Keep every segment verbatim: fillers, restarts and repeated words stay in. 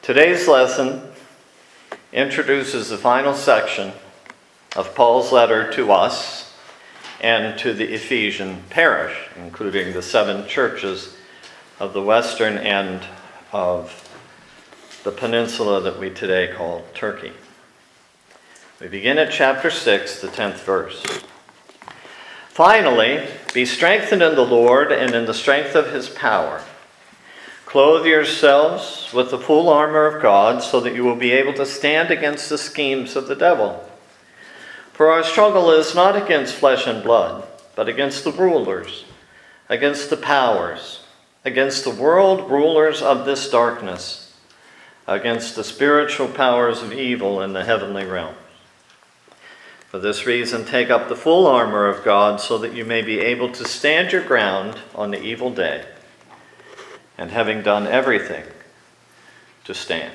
Today's lesson introduces the final section of Paul's letter to us and to the Ephesian parish, including the seven churches of the western end of the peninsula that we today call Turkey. We begin at chapter six, the tenth verse. Finally, be strengthened in the Lord and in the strength of his power. Clothe yourselves with the full armor of God so that you will be able to stand against the schemes of the devil. For our struggle is not against flesh and blood, but against the rulers, against the powers, against the world rulers of this darkness, against the spiritual powers of evil in the heavenly realms. For this reason, take up the full armor of God so that you may be able to stand your ground on the evil day, and having done everything, to stand.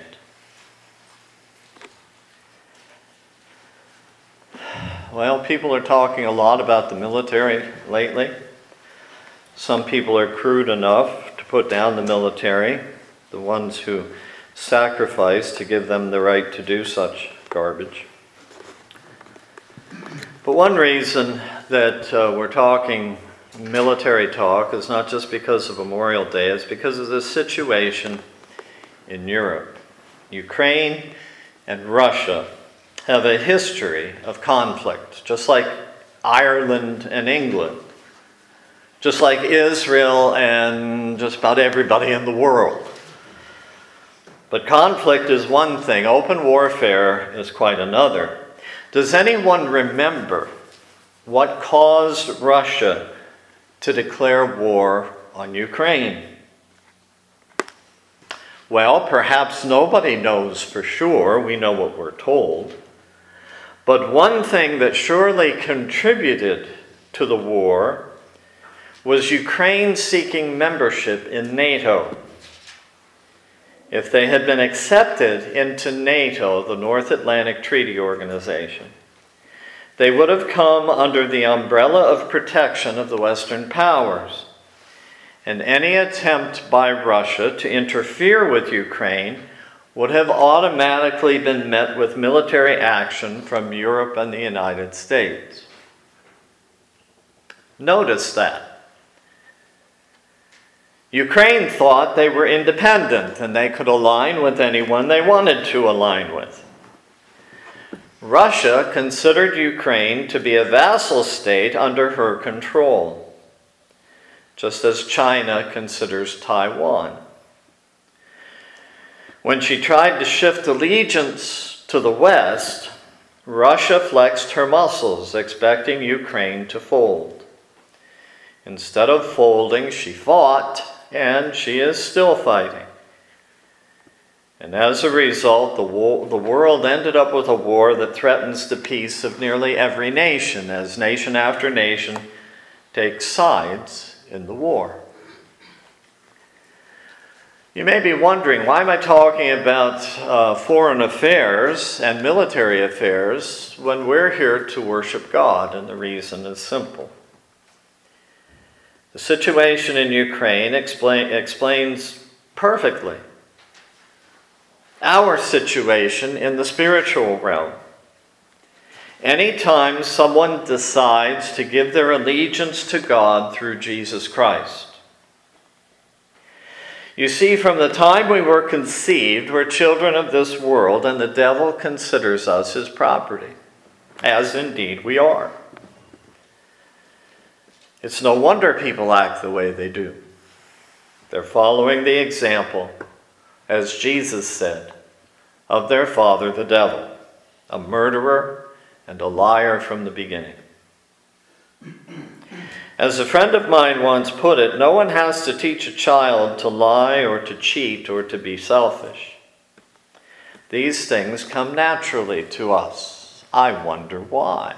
Well, people are talking a lot about the military lately. Some people are crude enough to put down the military, the ones who sacrifice to give them the right to do such garbage. But one reason that uh, we're talking military talk is not just because of Memorial Day, it's because of the situation in Europe. Ukraine and Russia have a history of conflict, just like Ireland and England, just like Israel and just about everybody in the world. But conflict is one thing, open warfare is quite another. Does anyone remember what caused Russia to declare war on Ukraine? Well, perhaps nobody knows for sure. We know what we're told. But one thing that surely contributed to the war was Ukraine seeking membership in NATO. If they had been accepted into NATO, the North Atlantic Treaty Organization, they would have come under the umbrella of protection of the Western powers. And any attempt by Russia to interfere with Ukraine would have automatically been met with military action from Europe and the United States. Notice that. Ukraine thought they were independent and they could align with anyone they wanted to align with. Russia considered Ukraine to be a vassal state under her control, just as China considers Taiwan. When she tried to shift allegiance to the West, Russia flexed her muscles, expecting Ukraine to fold. Instead of folding, she fought, and she is still fighting. And as a result, the, war, the world ended up with a war that threatens the peace of nearly every nation, as nation after nation takes sides in the war. You may be wondering, why am I talking about uh, foreign affairs and military affairs when we're here to worship God? And the reason is simple. The situation in Ukraine explain, explains perfectly our situation in the spiritual realm. Anytime someone decides to give their allegiance to God through Jesus Christ. You see, from the time we were conceived, we're children of this world, and the devil considers us his property, as indeed we are. It's no wonder people act the way they do. They're following the example, as Jesus said, of their father the devil, a murderer and a liar from the beginning. As a friend of mine once put it, no one has to teach a child to lie or to cheat or to be selfish. These things come naturally to us. I wonder why.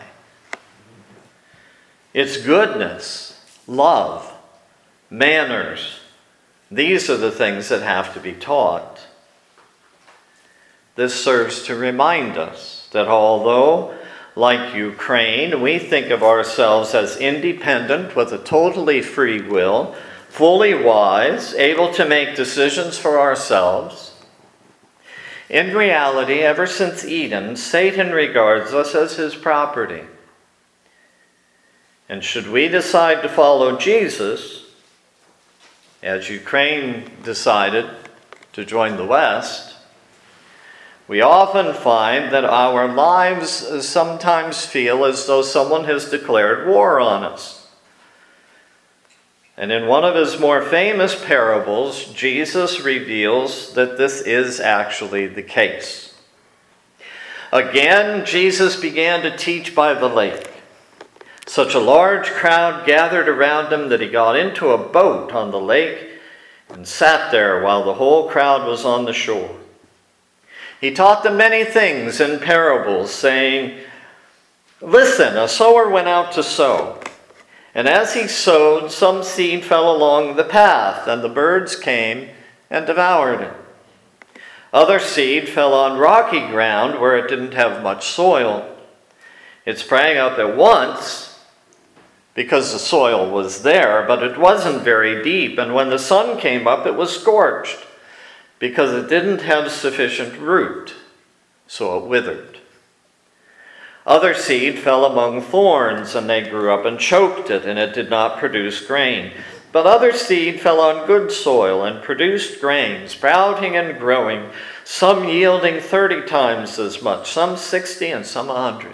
It's goodness, love, manners. These are the things that have to be taught. This serves to remind us that although, like Ukraine, we think of ourselves as independent with a totally free will, fully wise, able to make decisions for ourselves, In reality, ever since Eden, Satan regards us as his property. And should we decide to follow Jesus, as Ukraine decided to join the West, we often find that our lives sometimes feel as though someone has declared war on us. And in one of his more famous parables, Jesus reveals that this is actually the case. Again, Jesus began to teach by the lake. Such a large crowd gathered around him that he got into a boat on the lake and sat there while the whole crowd was on the shore. He taught them many things in parables, saying, "Listen, a sower went out to sow. And as he sowed, some seed fell along the path, and the birds came and devoured it. Other seed fell on rocky ground where it didn't have much soil. It sprang up at once because the soil was there, but it wasn't very deep. And when the sun came up, it was scorched because it didn't have sufficient root, so it withered. Other seed fell among thorns, and they grew up and choked it, and it did not produce grain. But other seed fell on good soil and produced grain, sprouting and growing, some yielding thirty times as much, some sixty, and some a hundred."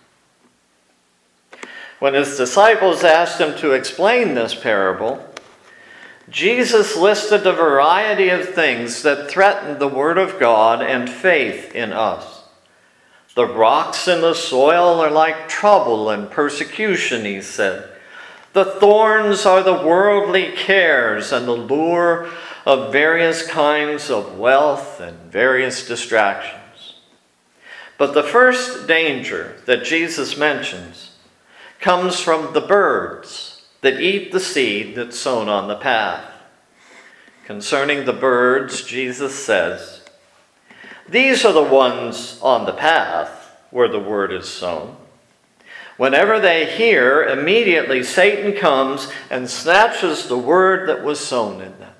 When his disciples asked him to explain this parable, Jesus listed a variety of things that threatened the Word of God and faith in us. The rocks in the soil are like trouble and persecution, he said. The thorns are the worldly cares and the lure of various kinds of wealth and various distractions. But the first danger that Jesus mentions comes from the birds that eat the seed that's sown on the path. Concerning the birds, Jesus says, "These are the ones on the path where the word is sown. Whenever they hear, immediately Satan comes and snatches the word that was sown in them."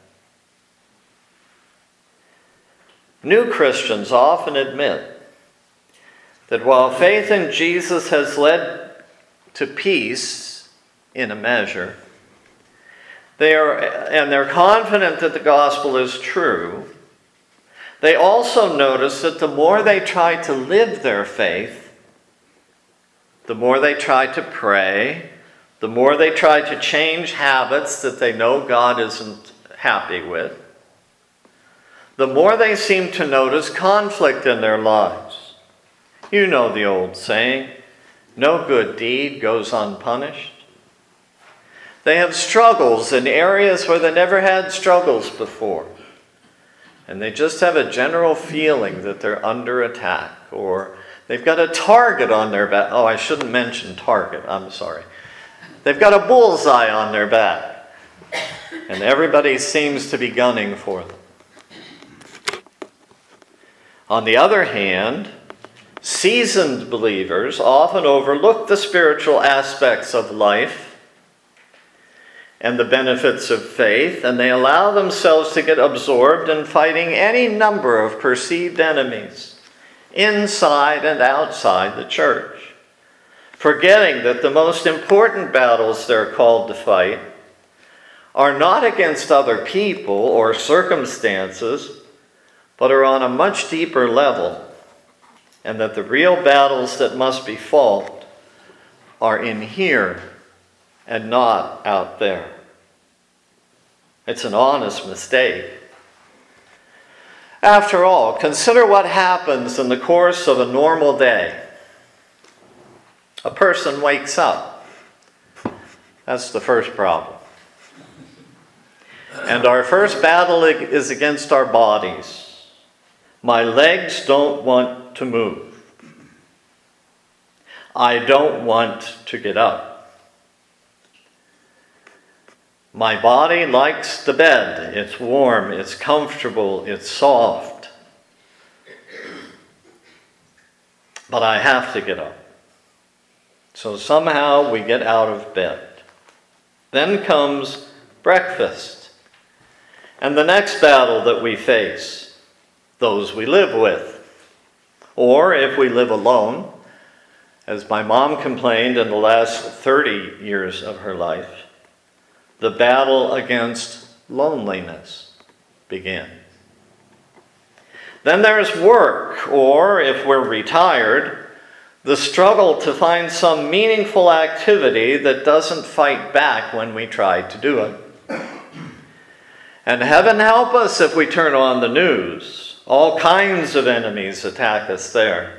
New Christians often admit that while faith in Jesus has led to peace in a measure, they are, and they're confident that the gospel is true, they also notice that the more they try to live their faith, the more they try to pray, the more they try to change habits that they know God isn't happy with, the more they seem to notice conflict in their lives. You know the old saying, "No good deed goes unpunished." They have struggles in areas where they never had struggles before. And they just have a general feeling that they're under attack, or they've got a target on their back. Oh, I shouldn't mention target, I'm sorry. They've got a bullseye on their back, and everybody seems to be gunning for them. On the other hand, seasoned believers often overlook the spiritual aspects of life and the benefits of faith, and they allow themselves to get absorbed in fighting any number of perceived enemies, inside and outside the church, forgetting that the most important battles they're called to fight are not against other people or circumstances, but are on a much deeper level, and that the real battles that must be fought are in here and not out there. It's an honest mistake. After all, consider what happens in the course of a normal day. A person wakes up. That's the first problem. And our first battle is against our bodies. My legs don't want to move. I don't want to get up. My body likes the bed. It's warm, it's comfortable, it's soft. But I have to get up. So somehow we get out of bed. Then comes breakfast. And the next battle that we face, those we live with. Or if we live alone, as my mom complained in the last thirty years of her life, the battle against loneliness began. Then there's work, or if we're retired, the struggle to find some meaningful activity that doesn't fight back when we try to do it. And heaven help us if we turn on the news. All kinds of enemies attack us there.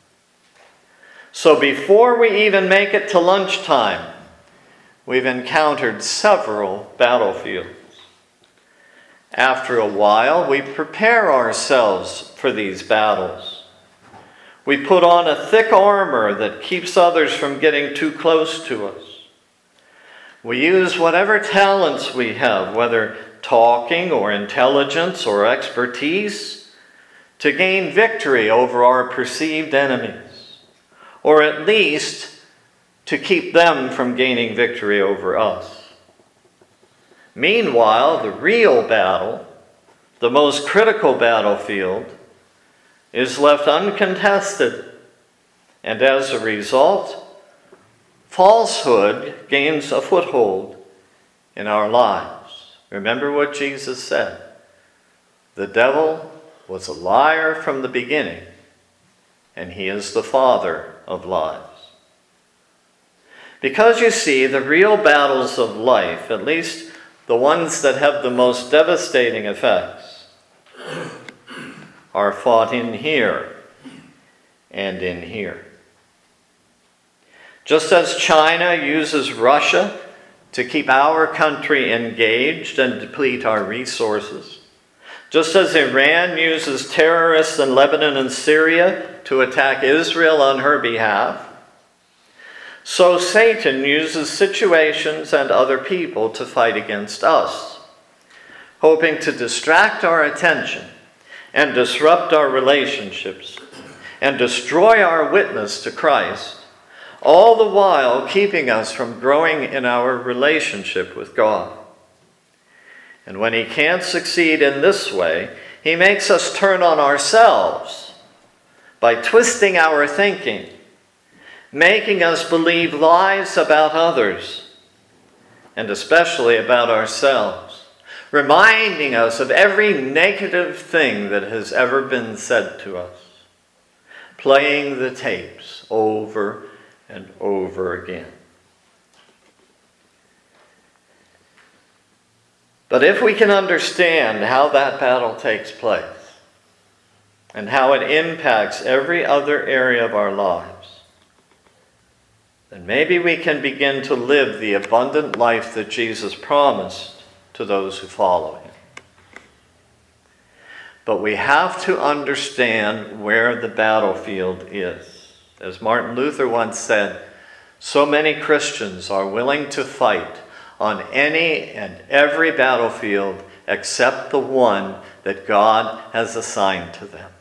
So before we even make it to lunchtime, we've encountered several battlefields. After a while, we prepare ourselves for these battles. We put on a thick armor that keeps others from getting too close to us. We use whatever talents we have, whether talking or intelligence or expertise, to gain victory over our perceived enemies, or at least to keep them from gaining victory over us. Meanwhile, the real battle, the most critical battlefield, is left uncontested, and as a result, falsehood gains a foothold in our lives. Remember what Jesus said. The devil was a liar from the beginning, and he is the father of lies. Because you see, the real battles of life, at least the ones that have the most devastating effects, are fought in here and in here. Just as China uses Russia to keep our country engaged and deplete our resources, just as Iran uses terrorists in Lebanon and Syria to attack Israel on her behalf, so Satan uses situations and other people to fight against us, hoping to distract our attention and disrupt our relationships and destroy our witness to Christ, all the while keeping us from growing in our relationship with God. And when he can't succeed in this way, he makes us turn on ourselves by twisting our thinking, making us believe lies about others, and especially about ourselves, reminding us of every negative thing that has ever been said to us, playing the tapes over and over again. But if we can understand how that battle takes place and how it impacts every other area of our lives, then maybe we can begin to live the abundant life that Jesus promised to those who follow him. But we have to understand where the battlefield is. As Martin Luther once said, so many Christians are willing to fight on any and every battlefield except the one that God has assigned to them.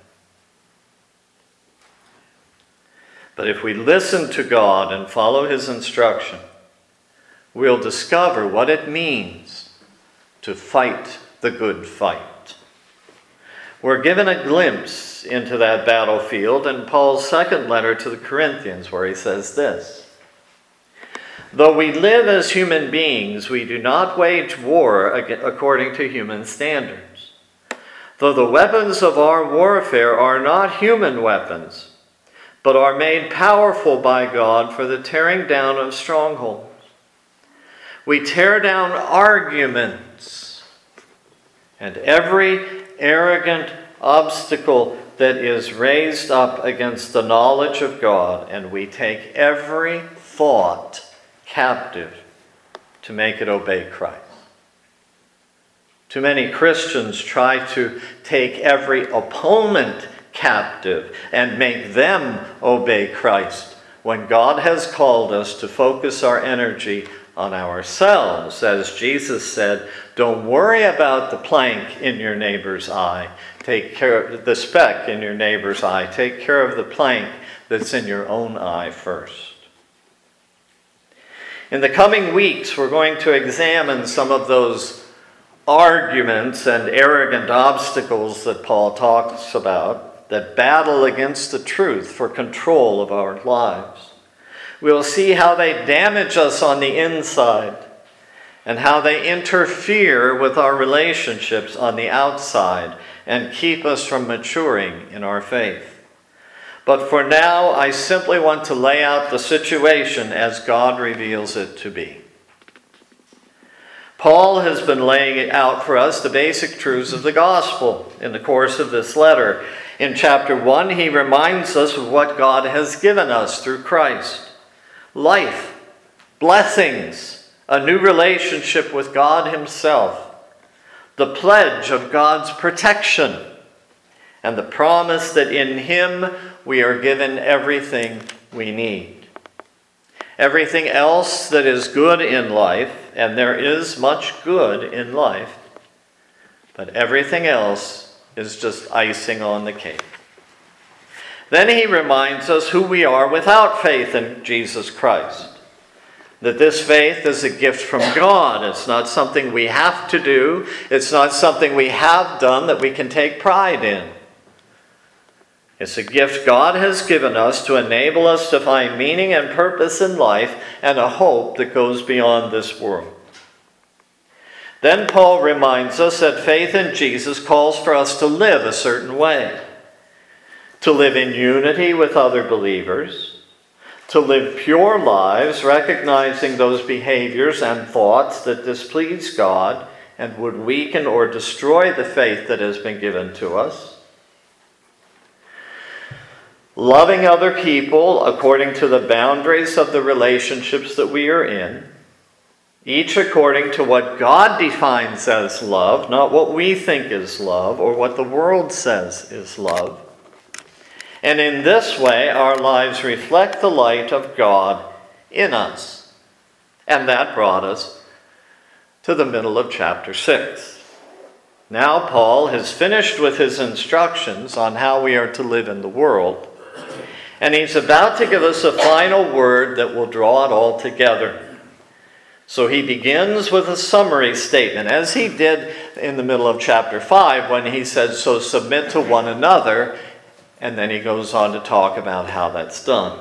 But if we listen to God and follow his instruction, we'll discover what it means to fight the good fight. We're given a glimpse into that battlefield in Paul's second letter to the Corinthians, where he says this: though we live as human beings, we do not wage war according to human standards. Though the weapons of our warfare are not human weapons, but are made powerful by God for the tearing down of strongholds. We tear down arguments and every arrogant obstacle that is raised up against the knowledge of God, and we take every thought captive to make it obey Christ. Too many Christians try to take every opponent captive and make them obey Christ, when God has called us to focus our energy on ourselves. As Jesus said, don't worry about the plank in your neighbor's eye. Take care of the speck in your neighbor's eye. Take care of the plank that's in your own eye first. In the coming weeks, we're going to examine some of those arguments and arrogant obstacles that Paul talks about that battle against the truth for control of our lives. We'll see how they damage us on the inside and how they interfere with our relationships on the outside and keep us from maturing in our faith. But for now, I simply want to lay out the situation as God reveals it to be. Paul has been laying out for us the basic truths of the gospel in the course of this letter. In chapter one, he reminds us of what God has given us through Christ. Life, blessings, a new relationship with God himself, the pledge of God's protection, and the promise that in him we are given everything we need. Everything else that is good in life, and there is much good in life, but everything else is just icing on the cake. Then he reminds us who we are without faith in Jesus Christ. That this faith is a gift from God. It's not something we have to do. It's not something we have done that we can take pride in. It's a gift God has given us to enable us to find meaning and purpose in life and a hope that goes beyond this world. Then Paul reminds us that faith in Jesus calls for us to live a certain way. To live in unity with other believers. To live pure lives, recognizing those behaviors and thoughts that displease God and would weaken or destroy the faith that has been given to us. Loving other people according to the boundaries of the relationships that we are in, each according to what God defines as love, not what we think is love or what the world says is love. And in this way, our lives reflect the light of God in us. And that brought us to the middle of chapter six. Now Paul has finished with his instructions on how we are to live in the world. And he's about to give us a final word that will draw it all together. So he begins with a summary statement, as he did in the middle of chapter five when he said, so submit to one another. And then he goes on to talk about how that's done.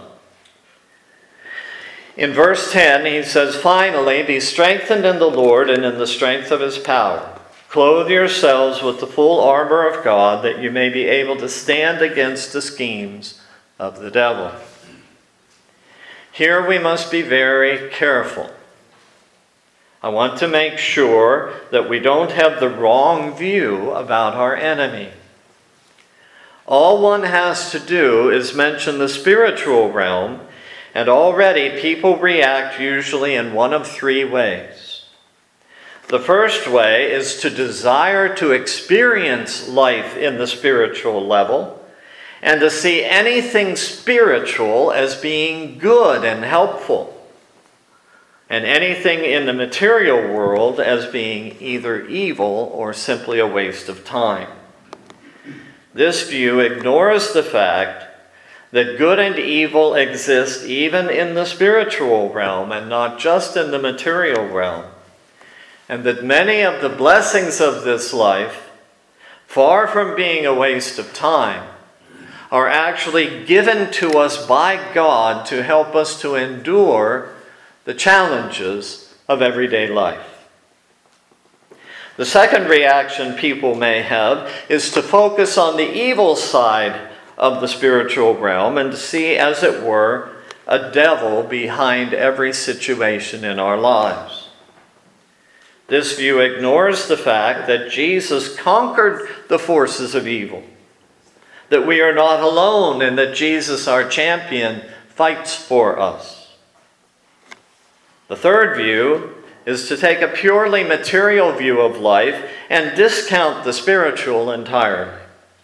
In verse ten, he says, finally, be strengthened in the Lord and in the strength of his power. Clothe yourselves with the full armor of God, that you may be able to stand against the schemes of the devil. Here we must be very careful. I want to make sure that we don't have the wrong view about our enemy. All one has to do is mention the spiritual realm, and already people react usually in one of three ways. The first way is to desire to experience life in the spiritual level, and to see anything spiritual as being good and helpful, and anything in the material world as being either evil or simply a waste of time. This view ignores the fact that good and evil exist even in the spiritual realm and not just in the material realm, and that many of the blessings of this life, far from being a waste of time, are actually given to us by God to help us to endure the challenges of everyday life. The second reaction people may have is to focus on the evil side of the spiritual realm and to see, as it were, a devil behind every situation in our lives. This view ignores the fact that Jesus conquered the forces of evil, that we are not alone, and that Jesus, our champion, fights for us. The third view is to take a purely material view of life and discount the spiritual entirely.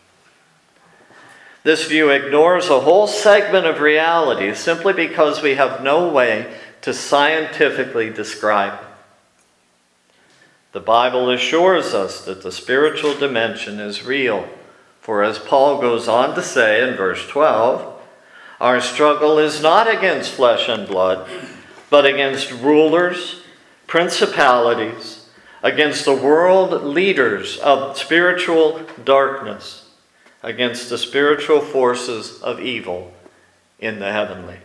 This view ignores a whole segment of reality simply because we have no way to scientifically describe it. The Bible assures us that the spiritual dimension is real. For as Paul goes on to say in verse twelve, our struggle is not against flesh and blood, but against rulers, principalities, against the world leaders of spiritual darkness, against the spiritual forces of evil in the heavenlies.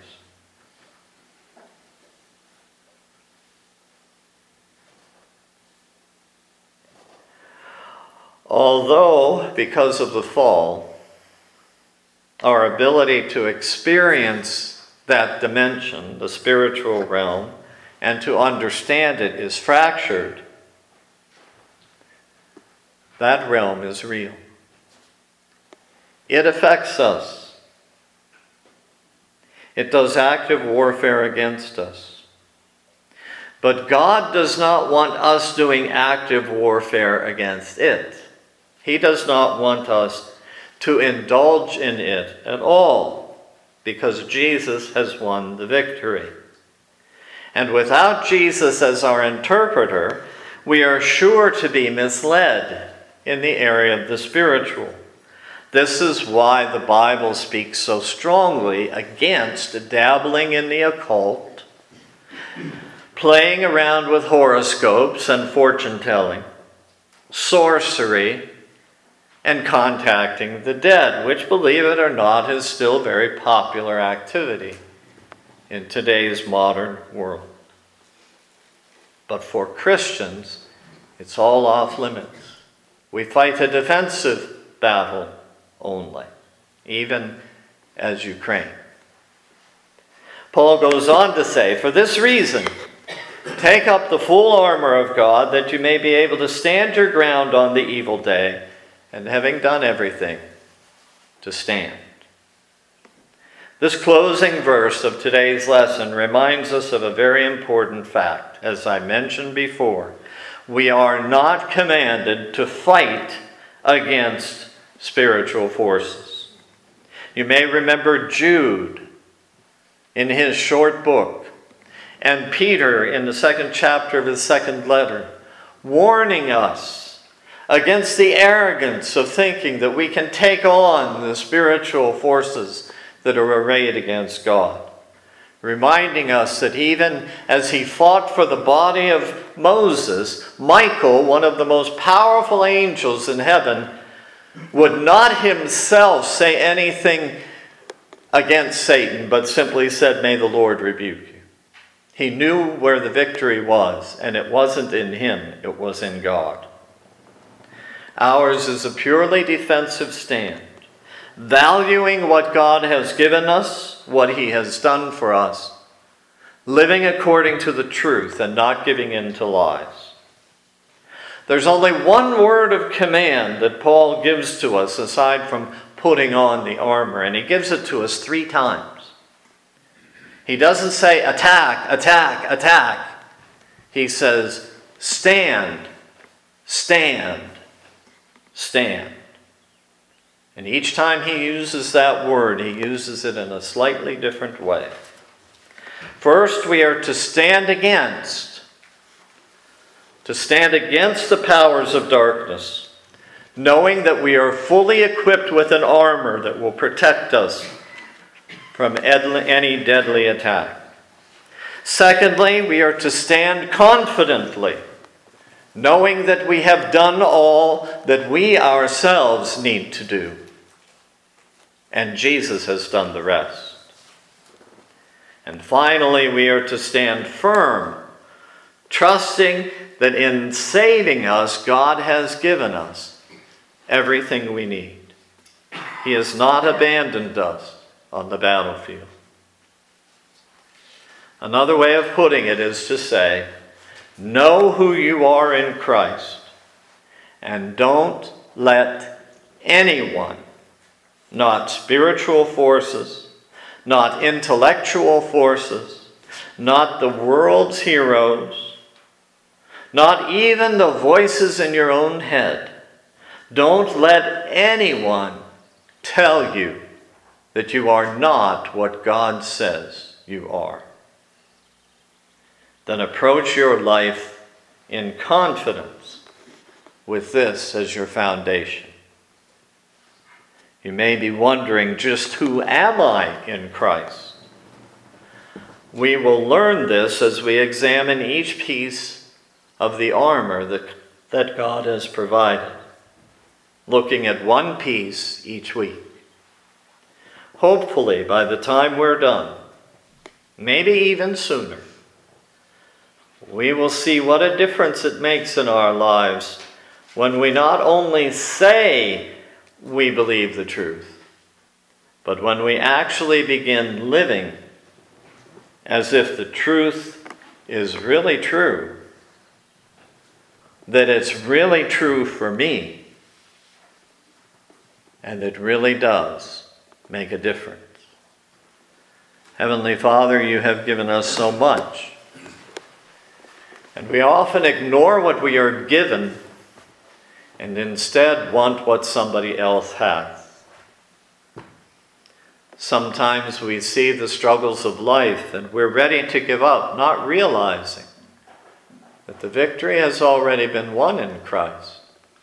Although, because of the fall, our ability to experience that dimension, the spiritual realm, and to understand it is fractured, that realm is real. It affects us. It does active warfare against us. But God does not want us doing active warfare against it. He does not want us to indulge in it at all, because Jesus has won the victory. And without Jesus as our interpreter, we are sure to be misled in the area of the spiritual. This is why the Bible speaks so strongly against dabbling in the occult, playing around with horoscopes and fortune-telling, sorcery, and contacting the dead, which, believe it or not, is still very popular activity in today's modern world. But for Christians, it's all off limits. We fight a defensive battle only, even as Ukraine. Paul goes on to say, for this reason, take up the full armor of God, that you may be able to stand your ground on the evil day, and having done everything, to stand. This closing verse of today's lesson reminds us of a very important fact. As I mentioned before, we are not commanded to fight against spiritual forces. You may remember Jude in his short book, and Peter in the second chapter of his second letter, warning us against the arrogance of thinking that we can take on the spiritual forces that are arrayed against God. Reminding us that even as he fought for the body of Moses, Michael, one of the most powerful angels in heaven, would not himself say anything against Satan, but simply said, "May the Lord rebuke you." He knew where the victory was, and it wasn't in him, it was in God. Ours is a purely defensive stand, valuing what God has given us, what he has done for us, living according to the truth and not giving in to lies. There's only one word of command that Paul gives to us aside from putting on the armor, and he gives it to us three times. He doesn't say attack, attack, attack. He says stand, stand, stand. And each time he uses that word, he uses it in a slightly different way. First, we are to stand against, to stand against the powers of darkness, knowing that we are fully equipped with an armor that will protect us from any deadly attack. Secondly, we are to stand confidently, knowing that we have done all that we ourselves need to do, and Jesus has done the rest. And finally, we are to stand firm, trusting that in saving us, God has given us everything we need. He has not abandoned us on the battlefield. Another way of putting it is to say, know who you are in Christ, and don't let anyone, not spiritual forces, not intellectual forces, not the world's heroes, not even the voices in your own head, don't let anyone tell you that you are not what God says you are. Then approach your life in confidence with this as your foundation. You may be wondering, just who am I in Christ? We will learn this as we examine each piece of the armor that, that God has provided, looking at one piece each week. Hopefully, by the time we're done, maybe even sooner, we will see what a difference it makes in our lives when we not only say we believe the truth, but when we actually begin living as if the truth is really true, that it's really true for me, and it really does make a difference. Heavenly Father, you have given us so much, and we often ignore what we are given and instead want what somebody else has. Sometimes we see the struggles of life and we're ready to give up, not realizing that the victory has already been won in Christ.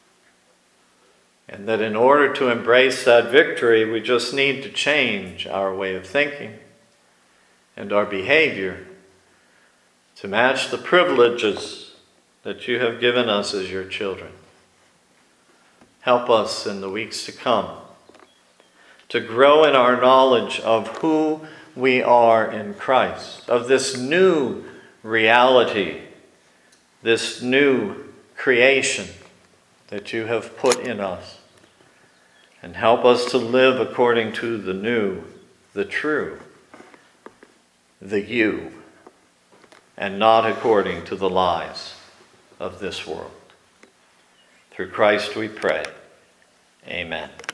And that in order to embrace that victory, we just need to change our way of thinking and our behavior to match the privileges that you have given us as your children. Help us in the weeks to come to grow in our knowledge of who we are in Christ, of this new reality, this new creation that you have put in us. And help us to live according to the new, the true, the you, and not according to the lies of this world. Through Christ we pray. Amen.